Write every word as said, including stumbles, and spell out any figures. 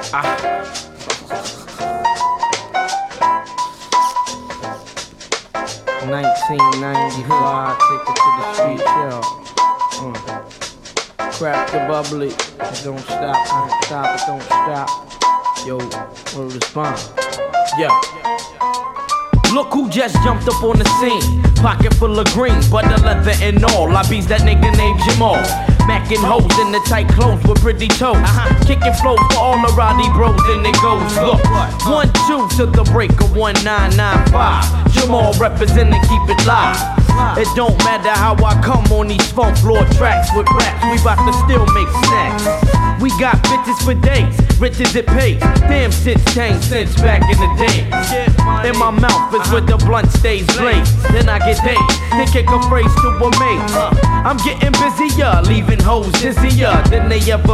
Ah. nineteen ninety-five, take it to the street, yo. Uh. Crack the bubbly, it don't stop, don't stop, it don't stop. Yo, we'll respond. Yeah. Look who just jumped up on the scene. Pocket full of green, butter, leather and all. I beats that nigga named Jamal. Mackin' hoes in the tight clothes with pretty toes. Uh-huh. Kicking flows for all the Roddy bros, and it goes. Look, one two to the break of one nine nine five. Jamal representing, keep it live. It don't matter how I come on these funk floor tracks with raps. We bout to still make snacks. We got bitches for days, rich as it pays. Damn shit's changed since back in the day. In my mouth is where the blunt stays blazed. Then I get dazed, then kick a phrase to a maze. I'm getting busier, leaving hoes dizzier than they ever